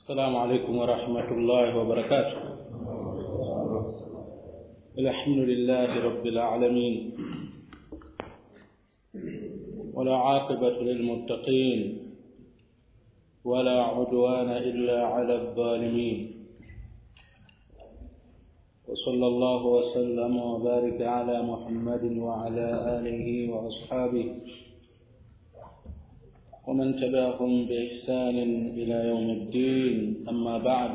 السلام عليكم ورحمة الله وبركاته. الحمد لله رب العالمين ولا عاقبة للمتقين ولا عدوان إلا على الظالمين وصلى الله وسلم وبارك على محمد وعلى آله وأصحابه ومن تبعهم بإحسان إلى يوم الدين. أما بعد،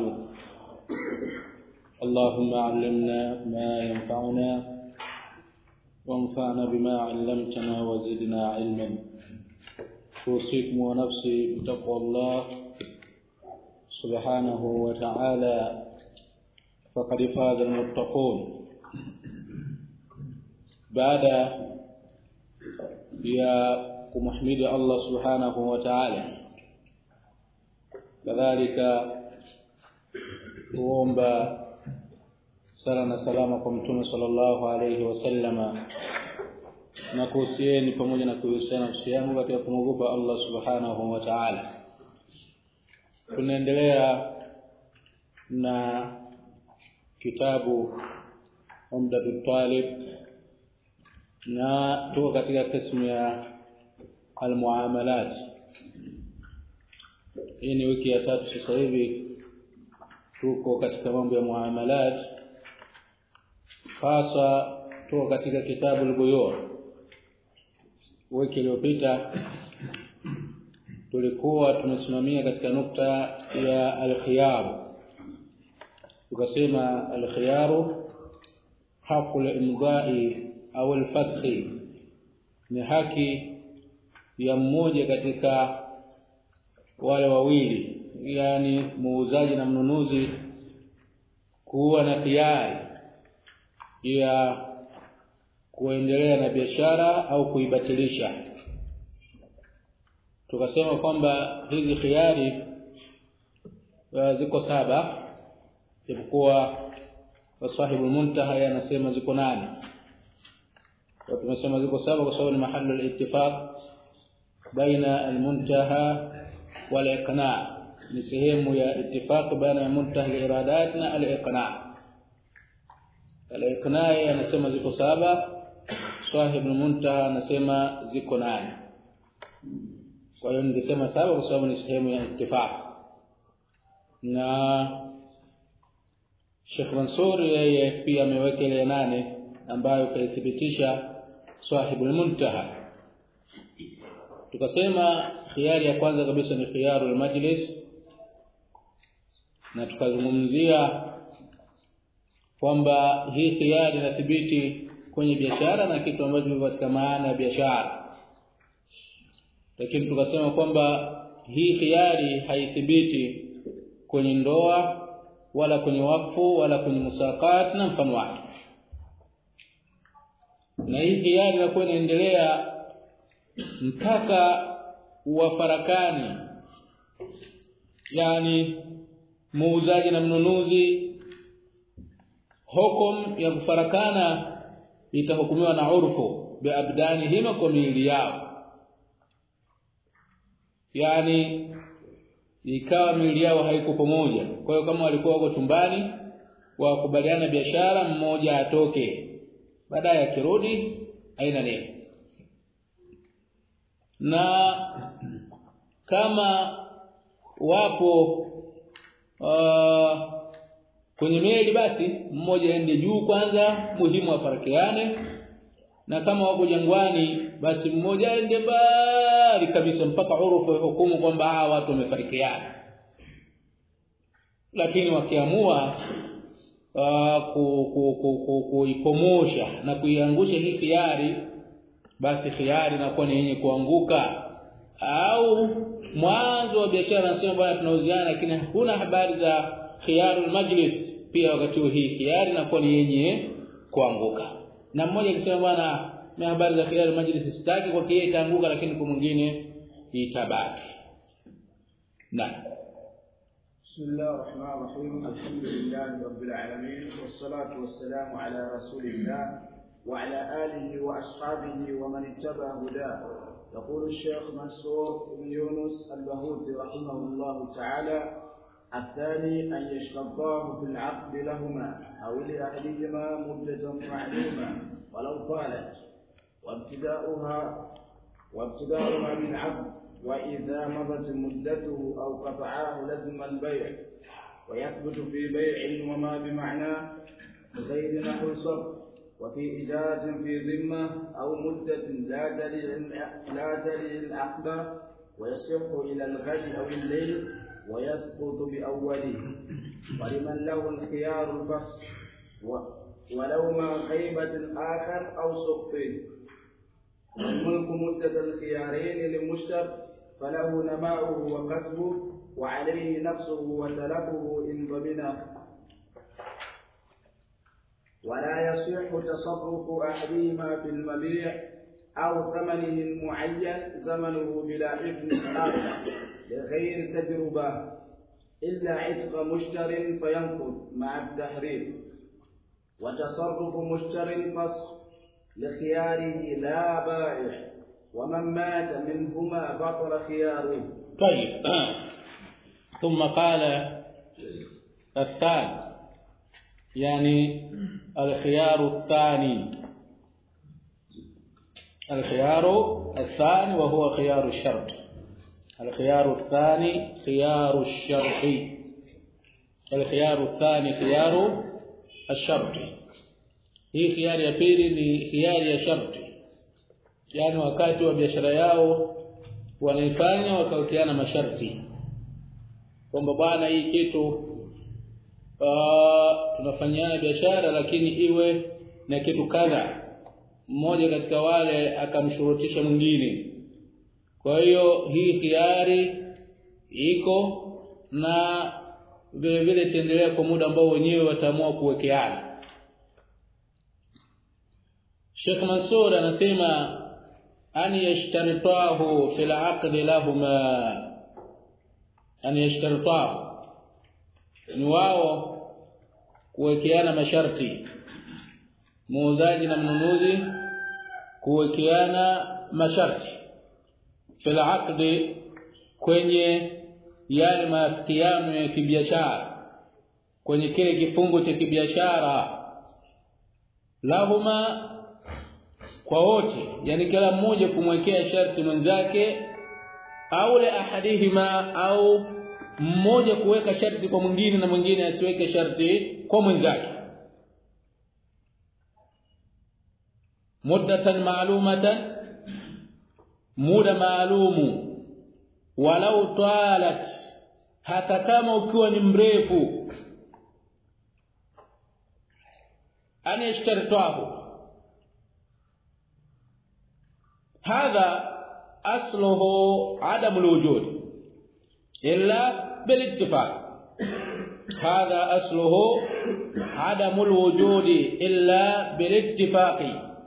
اللهم علمنا ما ينفعنا وانفعنا بما علمتنا وزدنا علما. أوصيكم ونفسي بتقوى الله سبحانه وتعالى فقد فاز المتقون. بعد يا kumhimidi Allah subhanahu wa ta'ala, kadhalika kuomba sala na salama kwa mtume sallallahu alayhi wasallama, na kuhusieni pamoja na kuhusiana nafsi yangu katika kumwogopa Allah subhanahu wa ta'ala. Tunaendelea na kitabu Umdatul Talib na tuko katika kismu ya al-muamalat. Hii ni wiki ya 3 sasa hivi tuko katika mambo ya muamalat, hasa tuko katika kitabu al-buyu'. Wiki iliyopita tulikuwa tumesimamia katika nukta ya al-khiyar. Tukasema al-khiyaru haqqul imdha'i au al-fasxi, ni haki ya mmoja katika wale wawili, yani muuzaji na mnunuzi, kuwa na khiari ya kuendelea na biashara au kuibatilisha. Tukasema kwamba hizi khiari ziko 7, japokuwa Sahibul Muntaha anasema ziko 8. Tumesema ziko 7 kwa sababu ni mahali al-ittifaq baina al-muntaha wal-iqna', ni sehemu ya ittifaq baina al-muntaha al-iradat na al-iqna'. Al-iqna' anasema ziko 7, Sahibul Muntaha anasema ziko 8. Kwa hiyo ningesema 7 kwa sababu ni sehemu ya ittifaq. Na Sheikh Mansur yeye pia ameweka ile 8 ambayo kaithibitisha Sahibul Muntaha. Tukasema khiyari ya kwanza kabisa ni khiyarul majlis, na tukazungumzia kwamba hii khiyari inathibiti kwenye biashara na kitu ambacho ni katika maana ya biashara. Lakini tukasema kwamba hii khiyari haithibiti kwenye ndoa wala kwenye wakfu wala kwenye musaqat na mfano wake. Na hii khiyari inakuwa inaendelea mpaka wafarakani, yani muuzaji na mnunuzi. Hukumu ya kufarakana itahukumiwa na urfu biabdanihima, kwa miili yao, yani ikawa miili yao haiko pamoja. Kwa hiyo kama walikuwa wako chumbani wakubaliana biashara, mmoja atoke, baadaye akirudi haina neno. Na kama wapo kwenye meli, basi mmoja aende juu kwanza, muhimu afarikiane. Na kama wapo jangwani, basi mmoja aende mbali kabisa mpaka urufu hukumu kwamba hawa watu wamefarikiana. Lakini wakiamua kuipomosha na kuiangusha hii khiari, basi khiari inakuwa ni yenye kuanguka. Au mwanzo wa biashara nasema bwana tunauziana, lakini hakuna habari za khiyarul majlis, pia wakati hii khiari inakuwa ni yenye kuanguka. Na mmoja akisema bwana na habari za khiyarul majlis sitaki, kwa kiasi itaanguka, lakini kwa mwingine itabaki. بسم الله الرحمن الرحيم. الحمد لله رب العالمين، والصلاة والسلام على رسول الله وعلى آله وأصحابه ومن اتبع هداه. يقول الشيخ منصور بن يونس البهوتي رحمه الله تعالى: الثاني أن يشترطاه في العقد لهما أو لأحدهما مدة معلومة ولو طالت وابتداؤها بالعقد، وإذا مضت مدته أو قطعاه لزم البيع، ويثبت في بيع وما بمعناه بغير نحو صرف، وفي إجازة في ذمة أو مدة لا تلي العقد، ويصح إلى الغد أو الليل ويسقط بأوله، ولمن له الخيار الفصل ولو مع غيبة آخر أو صفه. والملك مدة الخيارين للمشتر فله نماؤه وكسبه وعليه نفسه وتلفه إن ضمنه، ولا يصح تصرف أحدهما في المبيع أو ثمنه المعين زمنه بلا إذن آخر لغير تجربة إلا عتق مشتر فينقض مع التحريم، وتصرف مشتر فسخ لخياره لا بائع، ومن مات منهما بطل خياره. طيب ثم قال الثاني يعني الخيار الثاني وهو خيار الشرط. الخيار الثاني خيار الشرط. الخيار الثاني خيار الشرط. hii khiari ya pili ni khiari ya sharti, yani wakati wa biashara yao wanaifanya wakawekeana masharti kwamba bwana hii kitu tunafanyana biashara lakini iwe na kitu kadha, mmoja katika wale akamshurutisha mwingine. Kwa hiyo hii khiari iko na vile vile tendelea kwa muda ambao wenyewe wataamua kuwekeana. Sheikh Mansur anasema ani yashtaritahu fil aqd lahuma, ani yashtaritahu ni wao kuwekeana masharti, muuzaji na mnunuzi kuwekeana masharti fil aqd, kwenye yale maafikiano ya kibiashara, kwenye kile kifungo cha kibiashara, lahuma kwa wote, yani kila mmoja kumwekea sharti mwenzake, au la ahadihima, au mmoja kuweka sharti kwa mwingine na mwingine asiweke sharti kwa mwenzake. Muddatan ma'lumatan, muda maalumu, walau talat, hata kama ukiwa ni mrefu. Anashtaritahu هذا أصله عدم الوجود إلا بالاتفاق. هذا أصله عدم الوجود إلا بالاتفاق.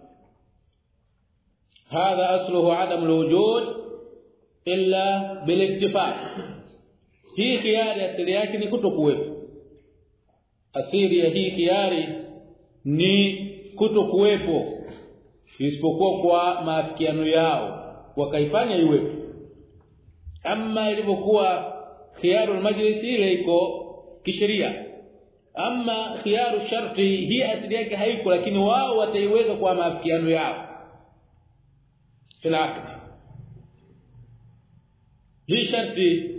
هذا أصله عدم الوجود إلا بالاتفاق. hii khiari asili yake ni kutokuwepo. Asili ya hii khiari ni kutokuwepo, isipokuwa kwa maafikiano yao wakaifanya iwepo. Ama ilipokuwa khiyarul majlis ile iko kisheria, ama khiyaru sharti hii asili yake haiko, lakini wao wataiweka kwa maafikiano yao fil aqd. Hii sharti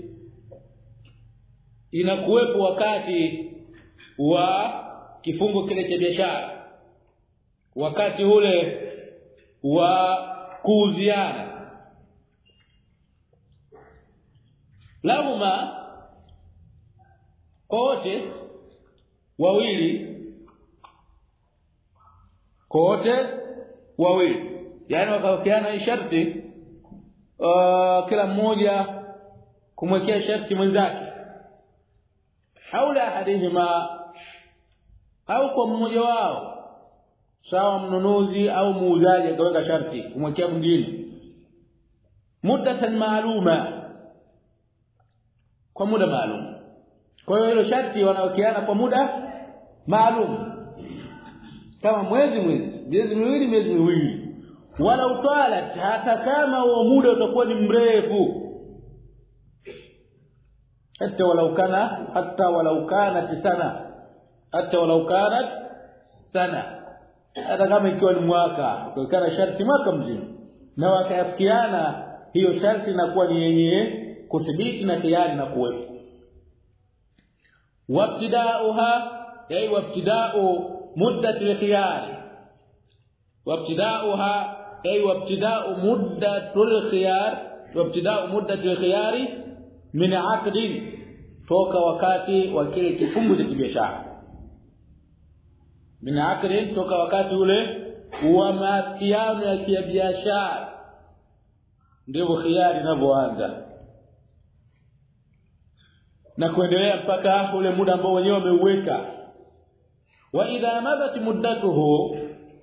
inakuwepo wakati wa kifungo kile cha biashara, wakati ule wa kuuziana. Lahuma kote wawili, yani wakawekeana sharti, kila mmoja kumwekea sharti mwenzake, haula ahadihima, au kwa mmoja wao, sawa mnunuzi au muuzaji akaweka sharti kumwekea mwingine, muddatan maaluma, kwa muda maalum. Kwa hiyo hilo sharti wanawekeana kwa muda maalum, kama miezi miwili, wala utalat, hata kama huo muda utakuwa ni mrefu. hatta walau kanat sana hata kama ikiwa ni mwaka ukikana sharti mwaka mzima na wakayafikiana hiyo sharti inakuwa ni yenye kuthibiti na tayari na kuwepo. Wabtidauha ay wabtidau muddat al-khiyar wabtidauha ay wabtidau muddatul khiyar wabtidau muddatul khiyar min aqdin toka wakati wa kile kifungu cha biashara min aqdin toka wakati ule wa mafiano ya kibiashara ndio khiyari inavyoanza na kuendelea mpaka ule muda ambao wenyewe wameuweka. Wa idha madat muddatuhu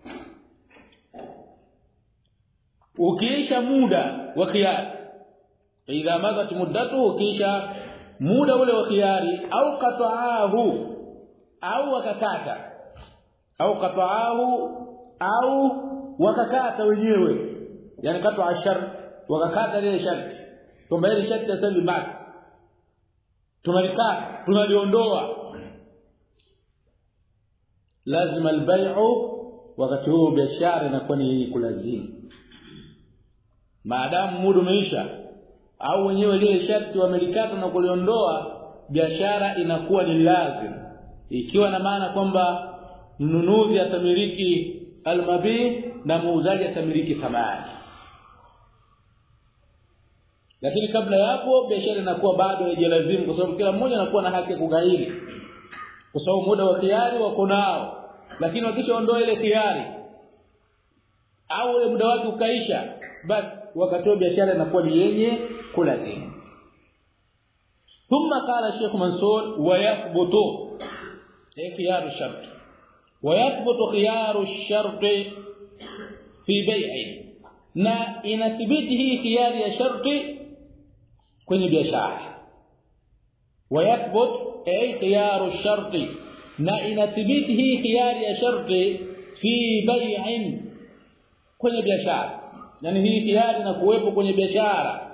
ukiisha muda wa khiyari idha madat muddatuhu ukiisha muda ule wa khiyari au qata'ahu au wakakata au qata'ahu au wakakata wenyewe yani qat'a shart wakakata ile sharti kwamba ile sharti sasa basi tunalikata tunaliondoa lazima albay'u wakati huo biashara inakuwa ni kulazimu maadamu muda umeisha au wenyewe ile sharti wamelikata na kuliondoa biashara inakuwa ni lazima ikiwa na maana kwamba mnunuzi atamiliki almabi na muuzaji atamiliki thamani. Lakini kabla ya hapo biashara inakuwa bado haijalazimu kwa sababu kila mmoja anakuwa na haki ya kugairi kwa sababu muda wa khiari wako nao lakini wakishaondoa ile khiari au ule muda wake ukaisha basi wakati biashara inakuwa ni yenye kulazimu. Thumma qala Sheikh Mansur wa yathbutu khiyaru shart wa yathbutu khiyaru shart fi bay'i na inathibiti hii khiyari ya sharti kwenye biashara wa yathbut ay khiyaru sharti na inathibiti hii khiyari ya sharti fi bay'in kwenye biashara yani hii khiyari na kuwepo kwenye biashara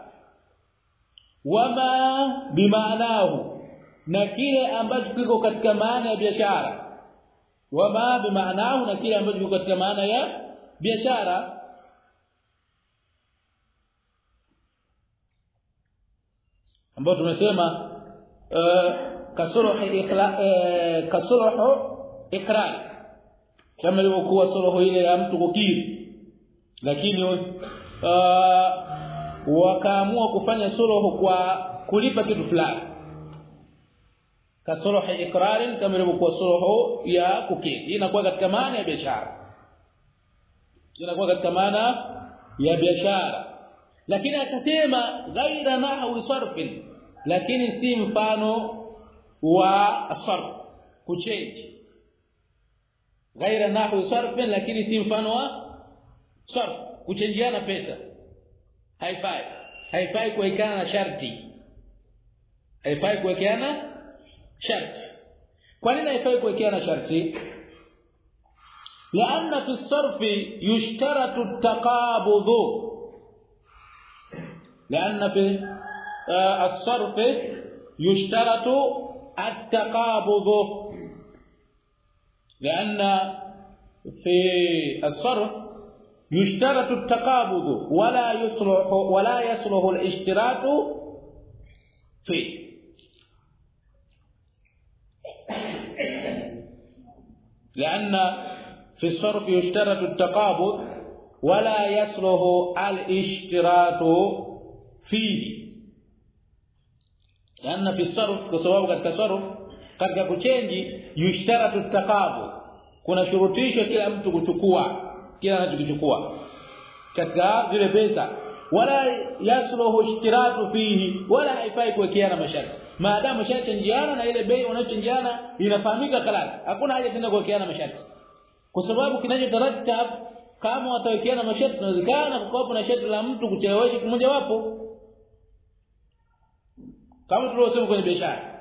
wama bimaanahu na kile ambacho kiko katika maana ya biashara wama bimaanahu na kile ambacho kiko katika maana ya biashara ambao tumesema kasuluhu ikrar kama ilivyokuwa suluhu ile ya mtu kukiri lakini wakaamua kufanya suluhu kwa kulipa kitu fulani kasuluhu ikrar kama ilivyokuwa suluhu ya kukiri inakuwa katika maana ya biashara lakini akasema ghaira nahwi sarfin lakini si mfano wa sarf kuchange ghaira nahwi sarfin lakini si mfano wa sarf kuchangeana pesa haifai kuwekana na sharti kwa nini haifai kuwekana sharti لأن في الصرف يشترط التقابض لأن في الصرف يشترط التقابض لأن في الصرف يشترط التقابض ولا يصلح الاشتراط فيه لأن في الصرف يشترط التقابض ولا يصلح الاشتراط فيه لأن في الصرف كسبب katika sarf katika kuchange yushtaratu taqabud kuna shurutisho kila mtu kuchukua kila anachokichukua katika zile pesa wala yasluhu ishtiratu fihi wala haifai kuwekeana masharti maadamu mshachangiana na ile bei wanachangiana inafahamika khalali hakuna haja tena kuwekeana masharti kwa sababu kinachotaratab kama watawekeana masharti inawezekana kukopa na sharti la mtu kuchelewesha kimoja wapo kama tulivyosema kwenye biashara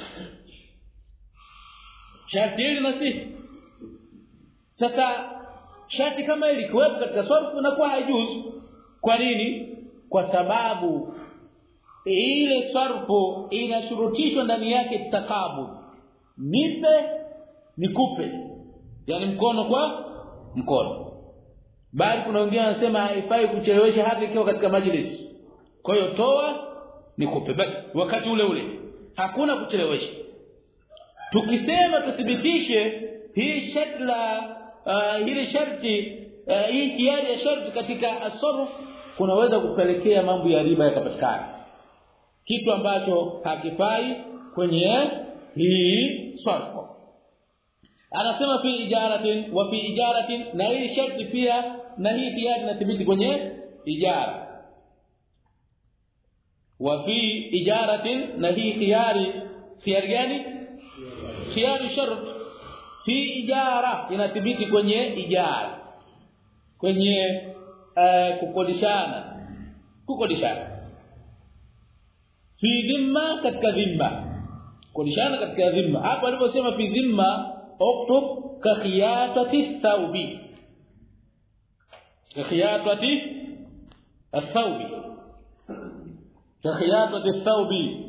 sharti hili nasi sasa sharti kama hili kuwepo katika sarfu na kwa haijuzu kwa nini kwa sababu ile sarfu inashurutishwa ndani yake takabul, nipe nikupe, yani mkono kwa mkono. Bali kuna wengine wanasema haifai kuchelewesha hata ikiwa katika majlis. Kwa hiyo toa nikupe basi wakati ule ule, hakuna kuchelewesha. Tukisema tuthibitishe hii sharti hili sharti hii kiari ya sharti katika asarf, kunaweza kupelekea mambo ya riba yakapatikana, kitu ambacho hakifai kwenye hii sarfu. Anasema fi ijaratin wa fi ijaratin, na hii sharti pia na hii kiari inathibiti kwenye ijara. Wa fi ijaratin, na hii khiari gani? Khiari shart fi ijara inathibiti kwenye ijara, kwenye kukodishana. Fi dhimma, katika dhimma, kukodishana katika dhimma. Hapa aliposema fi dhimma, uktub ka khiyatati thawbi, ka khiyatati athawbi, ka khiyatati athawbi.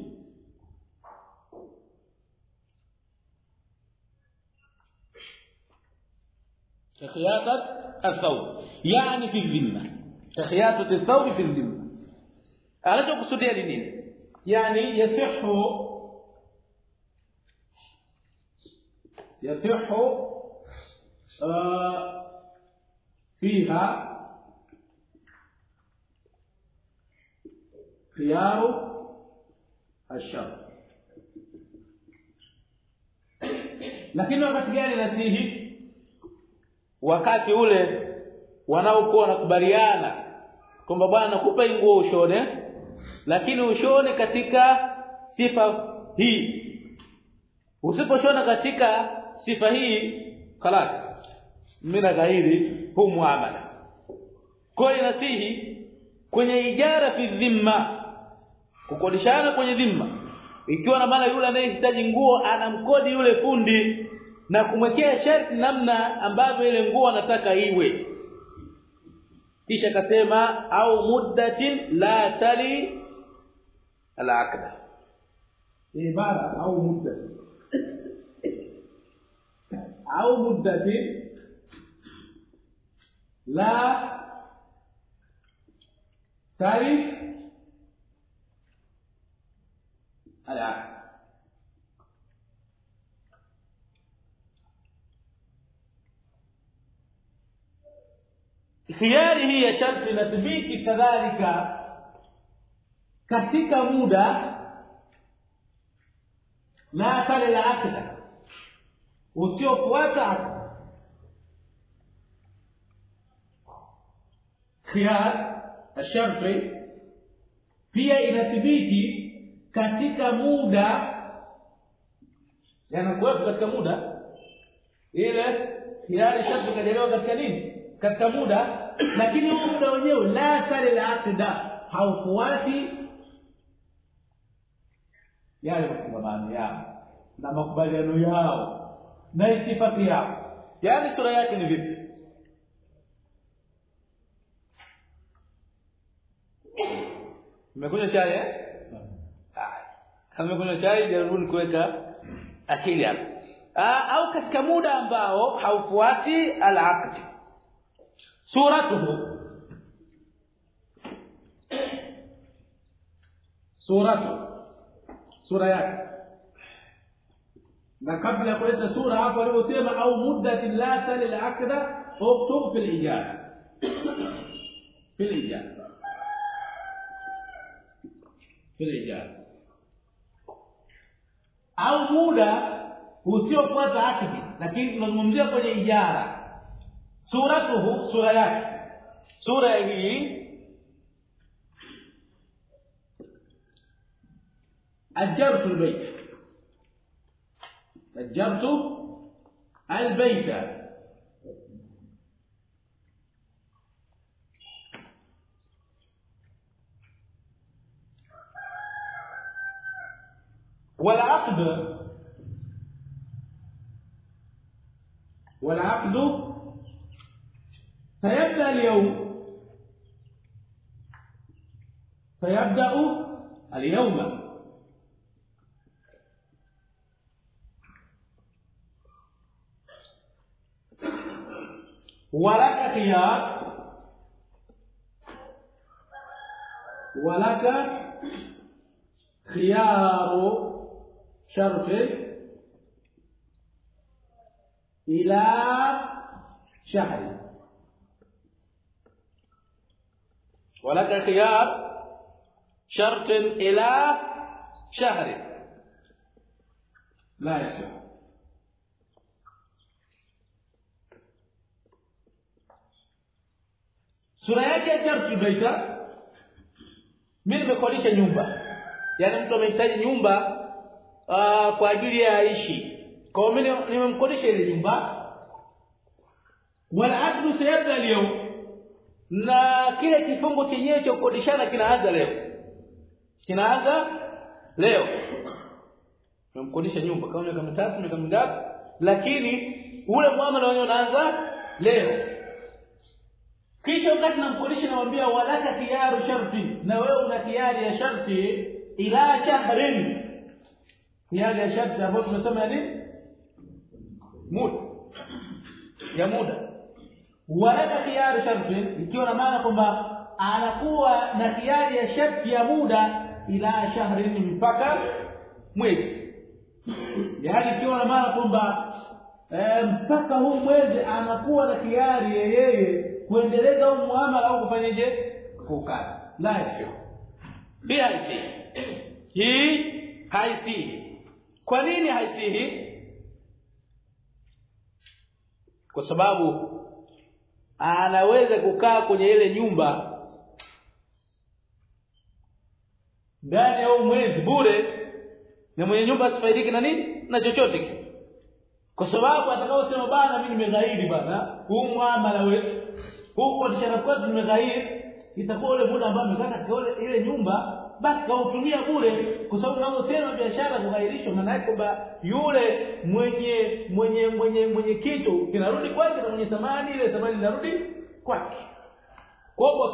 كخياطة الثوب يعني في الذمة، كخياطة الثوب في الذمة. أنا أقصد يعني يصح فيها خيار الشر. لكن wakati gani nasihi? Wakati ule wanaokuwa wanakubaliana kwamba bwana nakupa nguo ushone, lakini ushone katika sifa hii. Usiposhona katika sifa hii, خلاص mina ghairi hu muamala. Kwa hiyo nasihi kwenye ijara fi dhimma, kukodishana kwenye dhimma, ikiwa na maana yule anayehitaji nguo anamkodi yule fundi na kumwekea sharti namna ambavyo ile nguo anataka iwe. Kisha akasema au muddatin la tali al-aqda, ibara au muddatin la tali al-aqda. Khiyari hii ya sharti inathibiti kadhalika katika muda la tali al-aqda, usiofuata. Khiyar الشرطي pia inathibiti katika muda, yanakuwepo katika muda ile khiyari sharti kajaliwa katika nini, katika muda. Lakini huo muda wenyewe la tali al-aqda, haufuati yale makubaliano yao na makubaliano yao na itifaki yao. Yani sura yake ni vipi? Mmekunywa chai kama mmekunywa chai, jaribuni kuweka akili hapo. Au katika muda ambao haufuati al-aqd. sura yake. Na kabla ya kuleta sura hapo aliposema au muddati la tali al-aqda, uktub fil ijara, au muda usiofuata akidi, lakini tunazungumzia kwenye ijara. Sura yake, sura hii أجرت البيت والعقد سيبدأ al-yawma walaka khiyaru shart ila shahri walaka khiyar shart ila shahri la yasih sura yake ya sharti baita mimi nimekodisha nyumba yani mtu amehitaji nyumba kwa ajili ya aishi kwa mimi nimemkodisha ile nyumba wala aqdu sayabda leo na kile kifungo chenyewe cha kukodishana kinaanza leo nimemkodisha nyumba kama miaka mitatu miaka mingapi lakini ule muamala wenyewe unaanza leo kisha wakati namkodisha namwambia walaka khiyaru sharti na wewe una khiari ya sharti ila shahrin khiari ya sharti ambayo tunasema nini muda walaka khiyaru sharti ikiwa na maana kwamba anakuwa na khiari ya sharti ya muda ila shahrin mpaka mwezi yani ikiwa na maana kwamba mpaka huu mwezi anakuwa na khiari yeye kuendeleza huu muamala au kufanyaje kukata la sio hii haisihi kwa nini haisihi kwa sababu anaweza kukaa kwenye ile nyumba ndani ya mwezi bure na mwenye nyumba asifaidike na nini na chochote kwa sababu atakaosema bana mimi nimeghairi bana huu muamala wetu huko dishara kwetu nimeghairi itakuwa ule muda ambao amekata ile nyumba basi kautumia bure kwa sababu unaposema biashara kughairishwa maana yake kwamba yule mwenye kitu kinarudi kwake na mwenye thamani ile thamani inarudi kwake kwa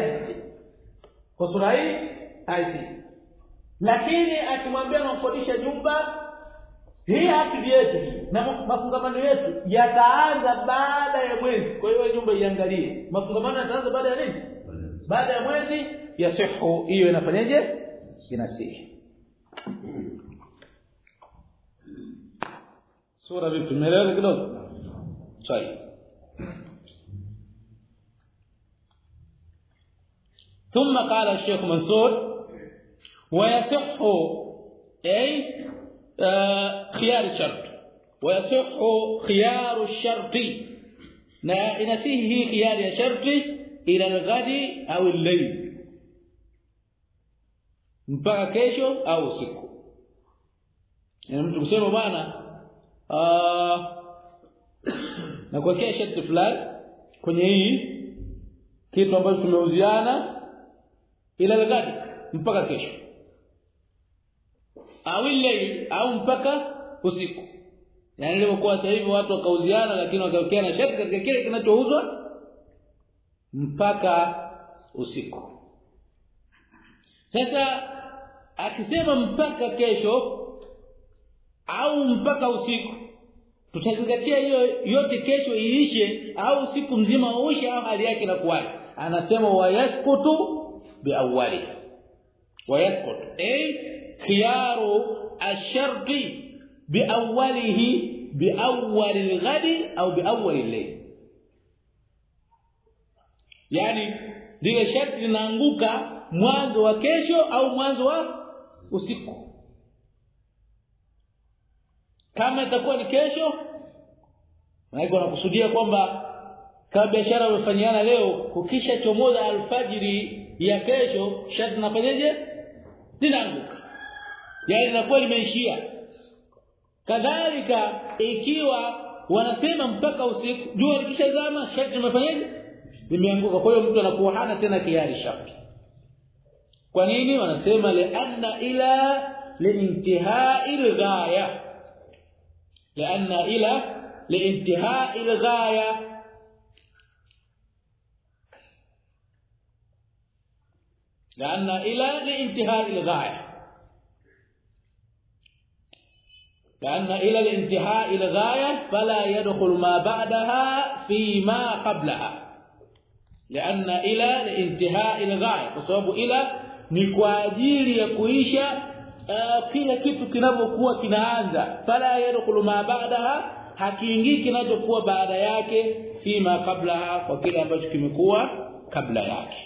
sura hii haisi lakini akimwambia namkodisha nyumba hii akili yetu na mafungamano yetu yataanza baada ya mwezi kwa hiyo nyumba iangalie mafungamano yataanza baada ya nini baada ya mwezi yasihu hiyo inafanyaje inasihi sura vipi tumeelewa kidogo sahihi ثم قال الشيخ منصور ويصح أي خيار الشرط ويصح خيار الشرط نسيه خيار الشرط إلى الغد أو الليل mpaka kesho au usiku mtu kusema bwana na kwa kesho fulani kwenye hii kitu ambacho tumeuziana ila lagadi mpaka kesho au ile au mpaka usiku yani ilivyokuwa sasa hivi watu wakauziana lakini wakawekeana sharti katika kile kinachouzwa mpaka usiku sasa akisema mpaka kesho au mpaka usiku tutazingatia hiyo yote kesho iishe au usiku mzima uishe au hali yake inakuwaje anasema wayaskutu biawwali wayaskutu khiyaru ash-shart biawwalihi biawwal al-ghadi au biawwal al-layl yani lile sharti linaanguka mwanzo wa kesho au mwanzo wa usiku kama itakuwa ni kesho maana wanakusudia kwamba kama biashara wamefanyana leo kukisha chomoza alfajiri ya kesho sharti nafanyaje linaanguka yani linakuwa limeishia kadhalika ikiwa wanasema mpaka usiku jua likishazama sharti limefanyaje limeanguka kwa hiyo mtu anakuwa hana tena kiari sharti kwa nini wanasema lianna ila liintihai alghaya lianna ila liintihai alghaya لأن إلى لانتهاء الغاية لأن إلى الانتهاء الغاية فلا يدخل ما بعدها فيما قبلها لأن إلى لانتهاء الغاية بسبب إلى ni kwa ajili ya kuisha kila kitu kinapokuwa kinaanza fala yadkhulu ma ba'daha hakiingii kinachokuwa baada yake fima kablaha kwa kile ambacho kimekuwa kabla yake.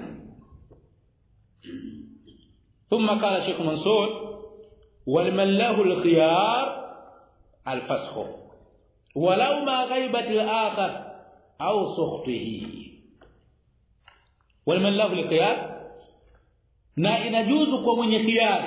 ثم قال شيخ منصور ولمن له الخيار الفسخ ولو ما غيبت الآخر أو سخطه ولمن له الخيار na inajuzu kwa mwenye khiari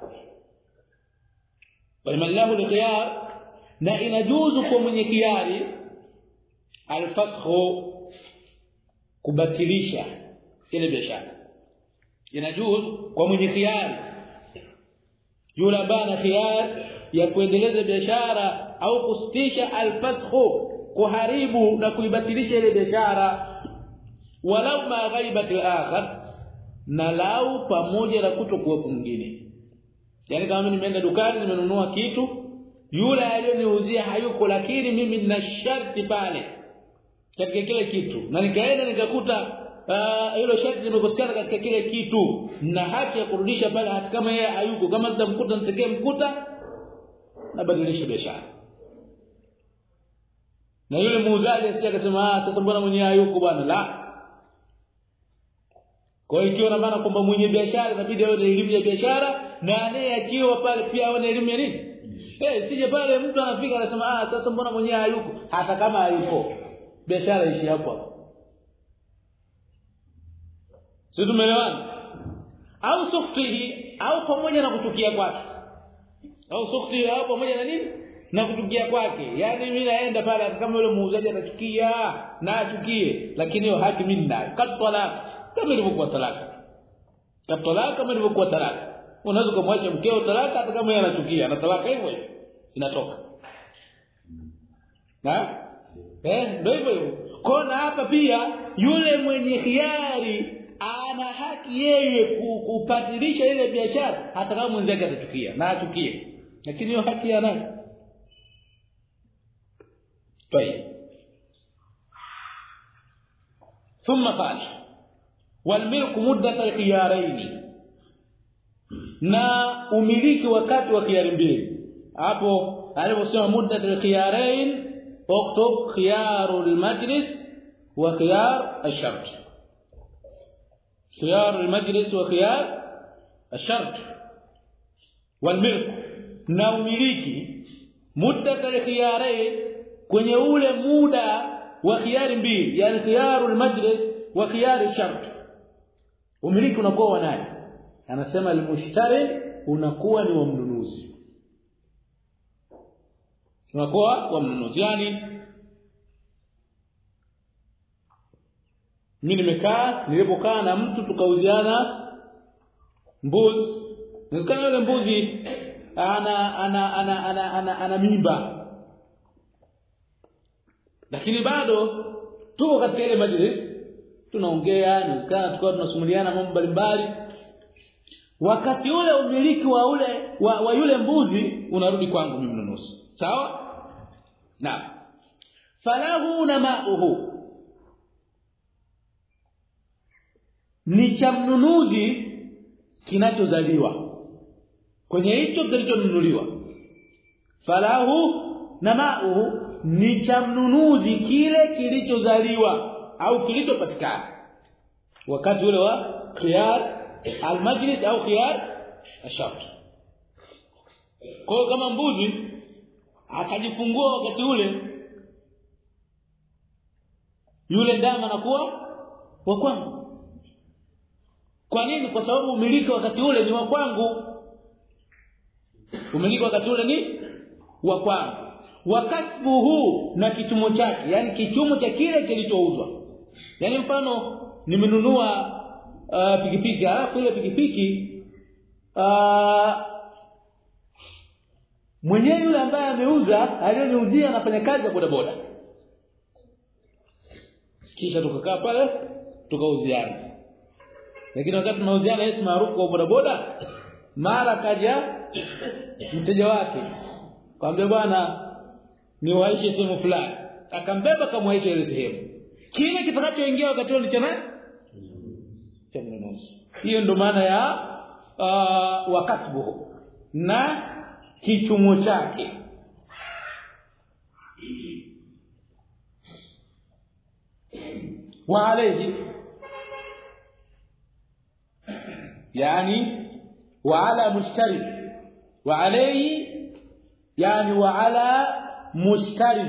ولمن له الخيار na inajuzu kwa mwenye khiari الفسخ kubatilisha ile biashara inajuzu kwa mwenye khiari yule ambaye ana khiari ya kuendeleza biashara au kusitisha alfasxu kuharibu na kuibatilisha ile biashara walau ma ghaibatil akhar na lau pamoja na kutokuwa mwingine yani kama mimi nimeenda dukani nimenunua kitu yule aliyoniuzia hayuko lakini mimi nina sharti pale katika kile kitu na nikaenda nikakuta hilo sharti limekosekana katika kile kitu na haki ya kurudisha pale hata kama yeye hayuko kama nitamkuta nitekee mkuta na badilisha biashara na yule muuzaji asije akasema sasa mbona mwenyewe hayuko bwana la kwa hiyo ikiwa na maana kwamba mwenye biashara inabidi awe na elimu ya biashara na anayeachiwa pale pia awe na elimu ya nini sije pale mtu anafika anasema sasa mbona mwenyewe hayuko hata kama hayuko biashara ishi hapo sio tumeelewana au suktihi au pamoja na kuchukia kwake au suktihi au pamoja na nini na kuchukia kwake yani mimi naenda pale hata kama yule muuzaji anachukia na achukie lakini hiyo haki mimi ninayo katwala kama ilivyokuwa talaka katwala kama ilivyokuwa talaka unaweza kumwacha mkeo talaka hata kama yeye anachukia na talaka hivyo inatoka na ndio hivyo kona hapa pia yule mwenye khiari ana haki yeye kupadilisha ile biashara hata kama mwenzake atachukia na achukie lakini hiyo haki ya nani طيب ثم قال والملك مدة الخيارين na umiliki wakati wa khiyari mbili hapo aliposema muddat al-khiyarain uktub khiyarul majlis wa khiyar ash-shart khiyarul majlis wa khiyar ash-shart wal milk na umiliki muddat al-khiyarain kwenye ule muda wa khiyari mbili yani khiyarul majlis wa khiyar ash-shart umiliki unakuwa wa nani anasema al-mushtari unakuwa ni wa mnunuzi unakuwa wa mnunuzi yani mimi nilipokaa na mtu tukauziana mbuzi nikana yule mbuzi ana mimba lakini bado tuko katika ile majlis tunaongea nikana tukao tunasumuliana mambo mbalimbali wakati ule umiliki wa yule mbuzi unarudi kwangu mimi mnunuzi sawa na falahu namauhu ni cha mnunuzi kinachozaliwa kwenye hicho kilichonunuliwa falahu namauhu ni cha mnunuzi kile kilichozaliwa au kilichopatikana wakati ule wa khiyar al-majlis au khiyar ash-shart kwa kama mbuzi akajifungua wakati ule yule ndama anakuwa wa kwangu kwa nini kwa sababu umiliki wakati ule ni wa kwangu umiliki wakati ule ni wa kwangu wakasbuhu na kichumo chake yani kichumo cha kile kilichouzwa yani mfano nimenunua pikipiki alafu ile pikipiki mwenyewe yule ambaye ameuza aliyoniuzia anafanya kazi ya bodaboda kisha tukakaa pale tukauziana Lakini wakati tunauziana hisi maarufu kwa bodaboda, mara kaja mteja wake kwambia bwana ni waishe sehemu fulani, akambeba kamwaisha ile sehemu, kile kitakachoingia wakati ni cha mnunuzi. Hiyo ndo maana ya wakasbu na kichumo chake. Wa alayhi, yani wa ala mushtari, wa alayhi yani wa ala mushtari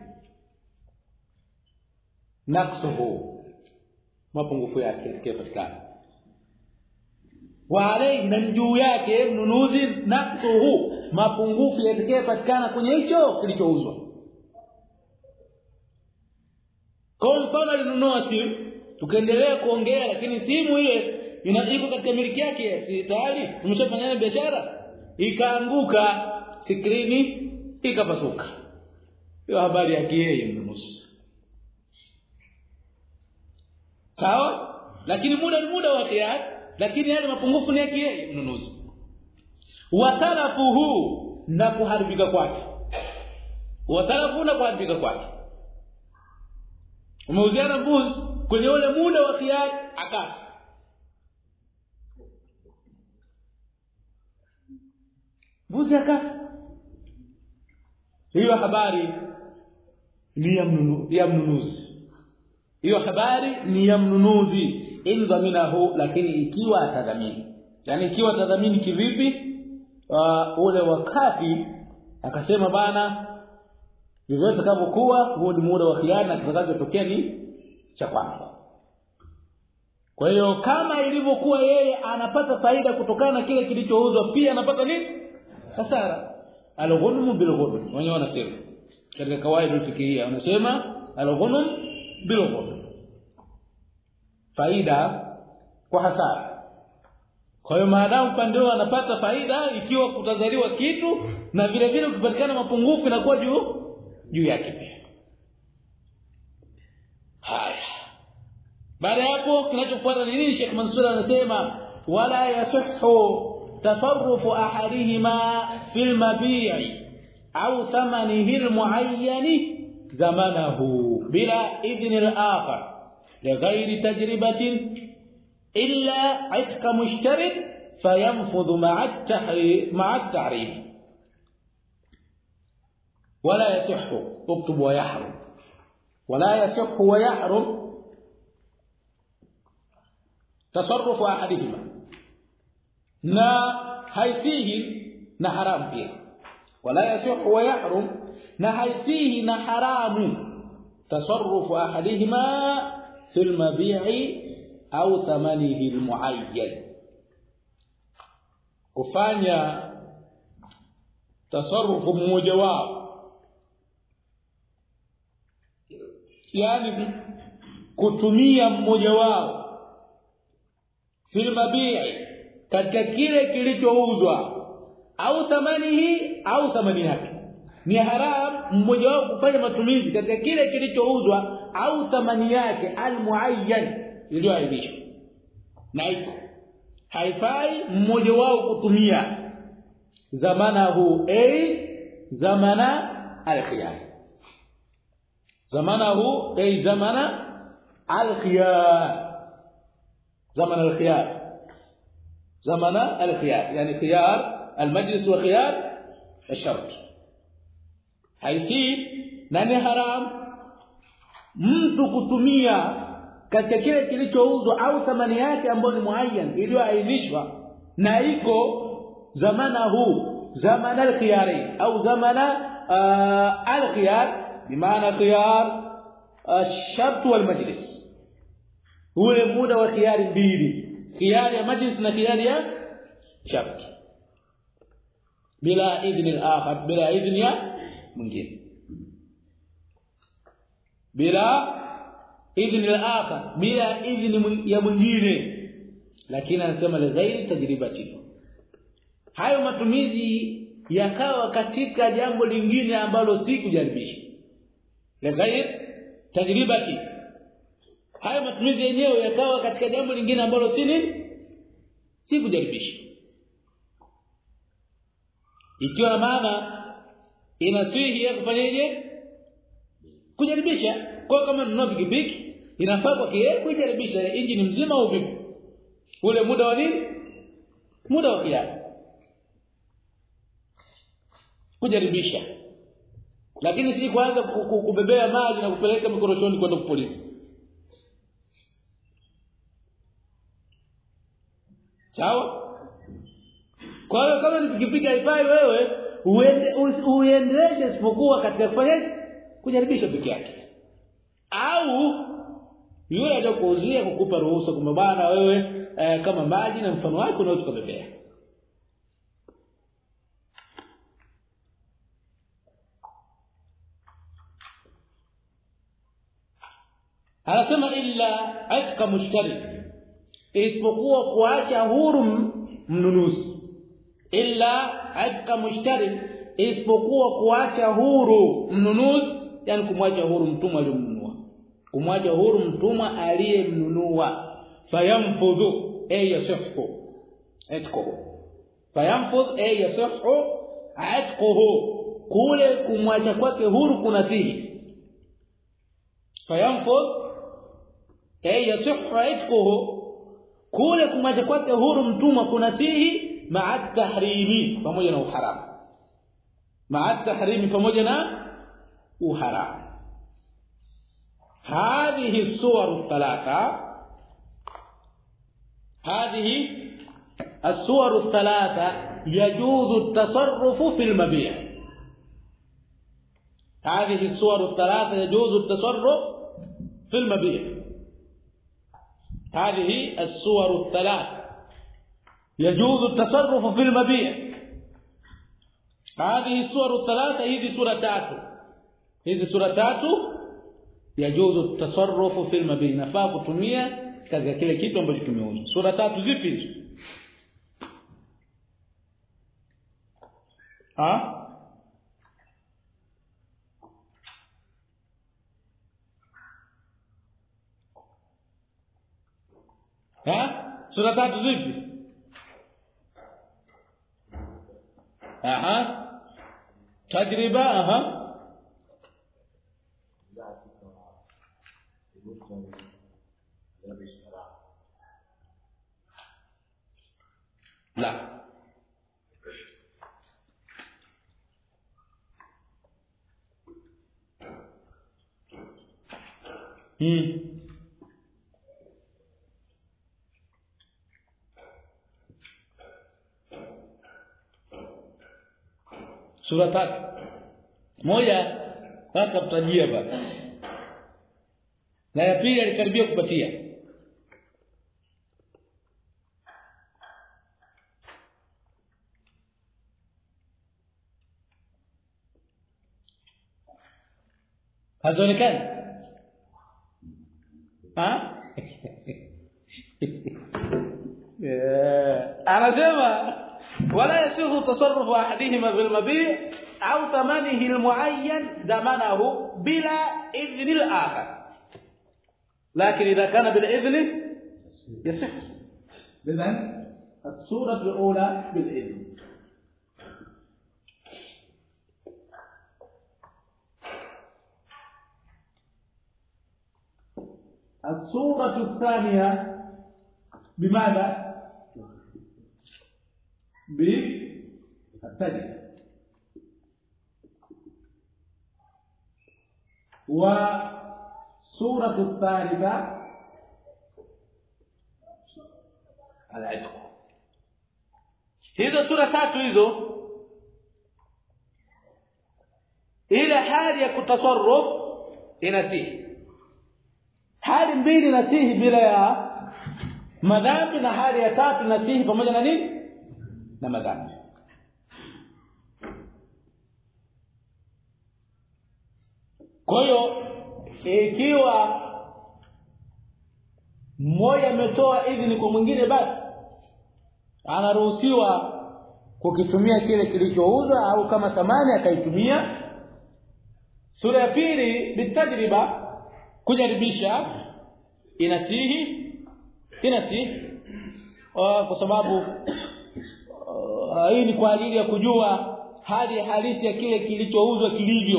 naqsuhu, mapungufu yake yatakayopatikana. Wa alayhi, na juu yake mnunuzi, naqsuhu, mapungufu yatakayopatikana kwenye hicho kilichouzwa. Kwa mfano alinunua simu, tukaendelea kuongea, lakini simu ile iko katika miliki yake, si tayari tumeshafanya biashara, ikaanguka skrini ikapasuka. Hiyo habari yake yeye mnunuzi. Sawa? Lakini muda ni muda wa khiyar, lakini yale mapungufu ni yake yeye mnunuzi. Watalafuhu, na kuharibika kwake. Watalafu, na kuharibika kwake. Umeuziana mbuzi kwenye ule muda wa khiyar, akafa. Mbuzi akafa. Hiyo habari ni ya mnunuzi. Hiyo habari ni ya mnunuzi in dhaminahu, lakini ikiwa atadhamini. Yani ikiwa atadhamini kivipi? Ule wakati akasema bana vyovyote kavyokuwa huo ni muda wa khiana, na kitakachotokea ni cha kwanza. Kwa hiyo kama ilivyokuwa yeye anapata faida kutokana na kile kilichouzwa, pia anapata nini? Hasara. Al-ghunmu bil-ghunm, wenyewe wanasema katika kawaida fikiria, wanasema al-ghunm bil-ghunm, faida kwa hasara. Kwa hiyo maadamu pande wao anapata faida ikiwa kutazaliwa kitu, na vile vile kupatikana mapungufu inakuwa juu yake pia. Haya, baada hapo kinachofuata ni nini? Sheikh Mansur anasema wala yasihhu تصرف احدهما في المبيع او ثمنه المعين زمنه بلا اذن الاخر لغير تجربه الا عتق مشترك فينفذ مع التعريف. ولا يصح، اكتب ويحرم، ولا يصح ويحرم تصرف احدهما، na haisihi na haramu pia. Wala yasihu wa yahrum, na haisihi na haramu tasarrufu ahadihima fil mabi'i au thamanihi almuayyan, kufanya tasarrufu mmoja wao, yani kutumia mmoja wao fil mabi'i, katika kile kilichouzwa, au thamanihi, au thamani yake. Ni haram mmoja wao kufanya matumizi katika kile kilichouzwa au thamani yake almuayyan, iliyoainishwa. Na iko haifai mmoja wao kutumia zamanahu, zamana al-khiyar, zamanahu zamana al-khiyar, zamana al-khiyar، زمن الخيار، يعني خيار المجلس وخيار الشرط. haisi na ni haram mtu kutumia katika kile kilichouzwa au thamani yake ambayo ni muayyan, iliyoainishwa na iko zamana al-khiyari au zamana al-khiyar, bimaana khiyar ash-shart wal majlis, ule muda wa khiyari mbili, khiyari ya majlis na khiyari ya shart, bila idhni al-akhar, bila idhni ya mwingine, bila idhni al-akhar, bila idhni ya mwingine. Lakini anasema la ghairi tajribati, hayo matumizi yakawa katika jambo lingine ambalo si kujaribisha. La ghairi tajribati, hayo matumizi yenyewe yakawa katika jambo lingine ambalo si nini, si kujaribisha. Ikiwa maana inasihi ya kufanyaje? Kujaribisha. Kwa kama nunua pikipiki inafaa kwa kiasi kujaribisha injini mzima au vipi? Ule muda wa nini? Muda wa kiasi. Kujaribisha. Lakini si kuanza kubebea maji na kupeleka mikoroshoni kwenda kwa polisi. Sawa? Kwa hiyo kama ni pikipiki haifai wewe uendeleshe isipokuwa katika kufanya kujaribisha peke yake. Au yule atakuuzia kukupa ruhusa kwamba bana wewe kama maji na mfano wako unaweza kubebea. Anasema illa atka mushtari, isipokuwa kuacha huru mnunuzi. Illa atka mushtari, isipokuwa kuacha huru mnunuzi, yani kumwacha huru mtumwa aliyemnunua. Kumwacha huru mtumwa aliyemnunua. Fayamfudhu ay yasihhu atquhu. Fayamfudh ay yasihhu atquhu, kule kumwacha kwake huru kunasihi. Fayamfudh ay yasihhu atquhu, kule kumwacha kwake huru mtumwa kunasihi ma'a tahrimi, pamoja na uharamu. Ma'a tahrimi, pamoja na uharamu. هذه الصور الثلاثه هذه الصور الثلاثه يجوز التصرف في المبيع. هذه الصور الثلاثه يجوز التصرف في المبيع. هذه الصور الثلاثه يجوز التصرف في المبيع. هذه الصور الثلاثه هذه سوره 3. هذه سوره 3 yajuzu at-tasarrufu fil mabi', nafaa kutumia katika kile kitu ambacho kimeuzwa. Sura 3 zipi hizo? Sura 3 zipi? Tajriba. لا sura 3 moja mpaka tutajia baba, na ya pili alikaribia kupatia. hazonekani anasema wala yasihu tasarrufu ahadihima bil mabi' au thamanihi al muayyan damanahu bila idhni al akhar, lakin idha kana bil idhni yasih. idhan as-sura al-ula bil idhn. الصورة الثانية بماذا؟ بالتجربة. والصورة الثالثة العتق. hizo sura tatu hizo ile hali ya kutasarruf inasihi. hali mbili nasihi bila ya madhambi, na hali ya tatu nasihi pamoja na nini? Na madhambi. Kwa hiyo ikiwa mmoja ametoa idhini kwa mwingine, basi anaruhusiwa kukitumia kile kilichouzwa, au kama thamani akaitumia. Sura ya pili bitajriba, kujaribisha, inasihi. kwa sababu hii ni kwa ajili ya kujua hali halisi ya kile kilichouzwa kilivyo.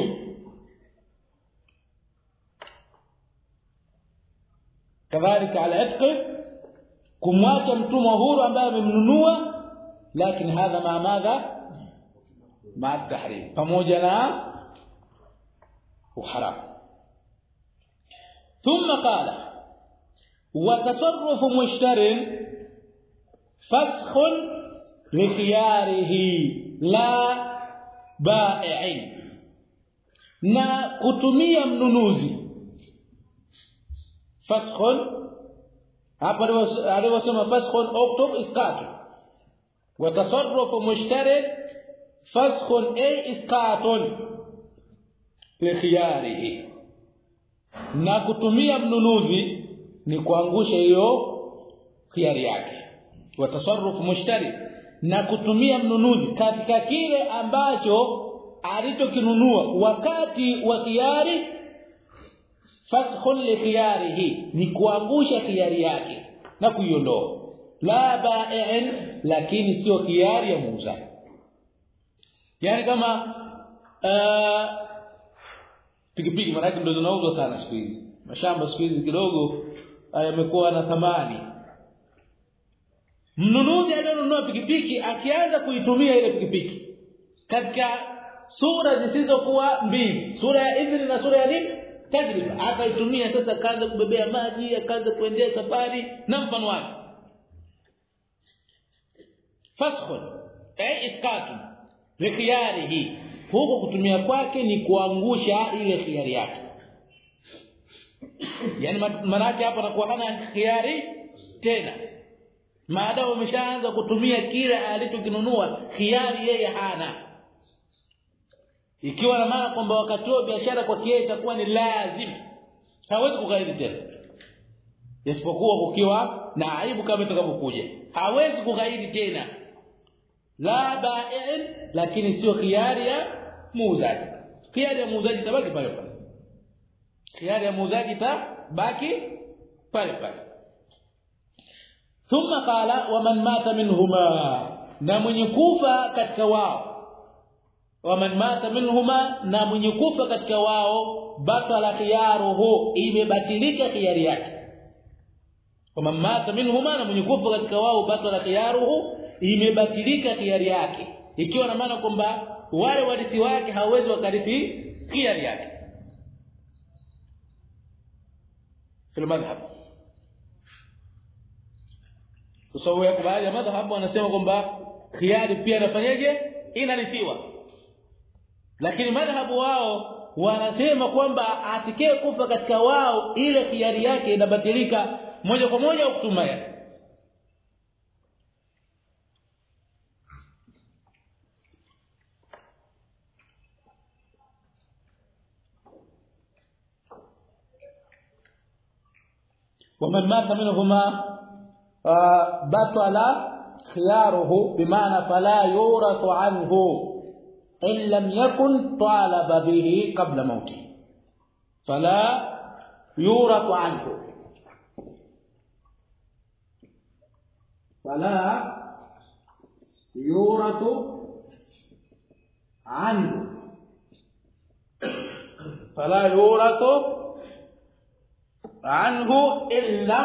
Kadhalika ala itqi, kumwacha mtumwa huru ambaye amemnunua, lakini hadha ma madha ma tahrim, pamoja na uharam. Thumma qala wa tasarrufu mushtarin faskhun li khiyarihi la bai'in, na kutumia mnunuzi. Faskhun hapa alivyosema faskhun uktub isqat, wa tasarrufu mushtarin faskhun ay isqatun li khiyarihi, na kutumia mnunuzi ni kuangusha hiyo khiyari yake. Wa tasarrufu mushtari, na kutumia mnunuzi katika kile ambacho alichokinunua wakati wa khiyari. Faskhun li khiyarihi, ni kuangusha khiyari yake na kuiondoa. La bai'in, lakini sio khiyari ya muuzaji. Yani kama pikipiki maraki ndio zinauzwa sana siku hizi. Mashamba siku hizi kidogo yamekuwa na thamani. Mnunuzi aliyonunua pikipiki akianza kuitumia ile pikipiki katika sura zisizokuwa mbili, sura ya idhni na sura ya nini? Tajriba. Akaitumia sasa, kaanza kubebea maji, akaanza kuendea safari na mfano wake. Faskhun ay iskatu li khiyarihi, huko kutumia kwake ni kuangusha ile khiyari yake. Yani manake hapa anakuwa hana khiyari tena, maadamu ameshaanza kutumia kile alichokinunua, khiyari yeye hana. Ikiwa na maana kwamba wakati wa biashara kwa kiasi itakuwa ni lazima, hawezi kugairi tena, isipokuwa kukiwa na aibu kama itakapokuja, hawezi kugairi tena. La bai'in, lakini sio khiyari ya muuzaji. Khiyari ya muuzaji tabaki pale pale, khiyari ya muuzaji tabaki pale pale. Thumma qala wa man mata minhuma, na mwenye kufa katika wao. Wa man mata minhuma, na mwenye kufa katika wao, batala khiyaruhu, imebatilika khiyari yake. Wa man mata minhuma, na mwenye kufa katika wao, batala khiyaruhu, imebatilika khiyari yake. Ikiwa na maana kwamba wale warithi wake hawezi wakarithi khiyari yake. Fil madhhab, tusawia kwa baadhi ya madhhabu wanasema kwamba khiyari pia inafanyaje? Inarithiwa. Lakini madhhabu wao wanasema kwamba atakaye kufa katika wao, ile khiyari yake inabatilika moja kwa moja kutumia. ومن مات منهما بطل خياره، بمعنى فلا يورث عنه إن لم يكن طالب به قبل موته، فلا يورث عنه، فلا يورث عنه، فلا يورث عنه إلا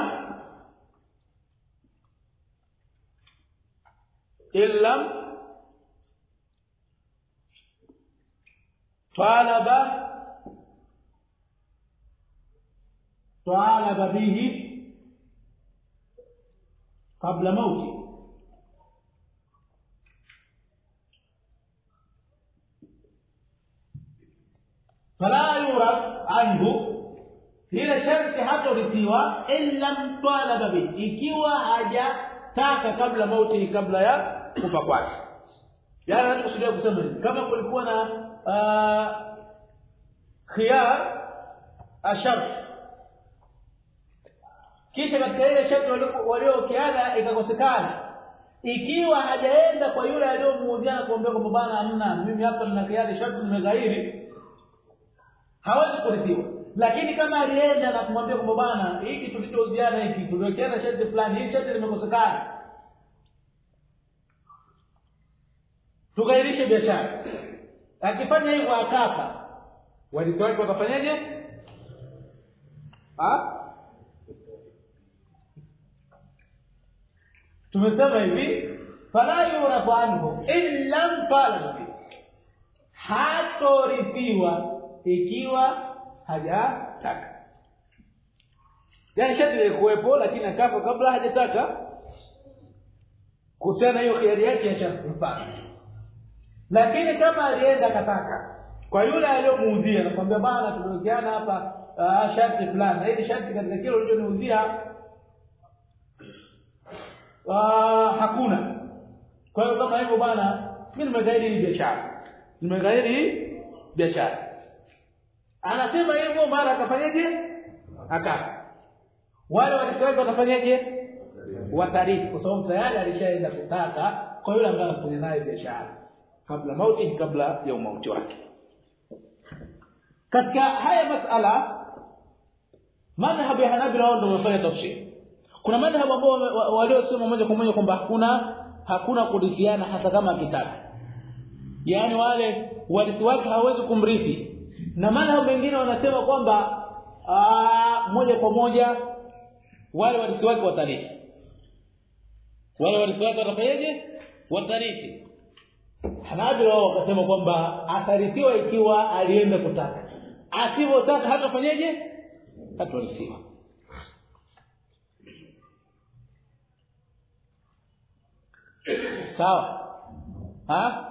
طالب به قبل موته. فلا يورث عنه، hila sharti hatorithiwa illa mtalaba bi, ikiwa hajataka kabla mauti, kabla ya kufa kwake. Yani anakusudia kusema kama kulikuwa na khiyar ashart, kisha katika ile sharti waliokiana ikakosekana, ikiwa hajaenda kwa yule aliyomuudhiana kuambia kwamba bwana hamna, mimi hapa nina khiyari, sharti nimegairi, hawezi kurithiwa. Lakini kama alienda na kumwambia kwamba bwana hiki tulichoziana, hiki tuliwekeana sharti fulani, hii sharti limekosekana, Tugairishe biashara. Akifanya hivyo akafa, warithi wake watafanyaje? Tumesema hivi, fala yurafu anhu illa talab. Hatorithiwa ikiwa hajataka. Yani sharti lilikuwepo lakini akafa kabla hajataka. Kuhusiana hiyo khiari yake ya sharti mpaka. Lakini kama alienda akataka, kwa yule aliyomuuzia anakuambia bana tumewekeana hapa sharti fulani. Hili sharti katika kile ulichoniuzia hakuna. Kwa hiyo kama hivyo bana mimi nimegairi hii biashara. Anasema hivyo mara akafanyaje? Akafa. Wale walichoeka watafanyaje? Watarithi kwa sababu tayari alishaenda kutaka kwa yule ambaye anafanya naye biashara kabla mauti, kabla ya mauti wake. Katika haya masala madhhabu ya Hanabila ndio wamefanya tafsiri. Kuna madhhabu ambao waliosema moja kwa moja kwamba hakuna kurithiana hata kama akitaka. Yaani wale warithi wake hawezi kumrithi. Na madhhabu mengine wanasema kwamba moja kwa moja wale warithi wake watarithi. Wale warithi wake watafanyaje? Watarithi. Hanabila wakasema kwamba atarithiwa ikiwa alienda kutaka. Asipotaka hatafanyaje? Hatarithiwa. Sawa?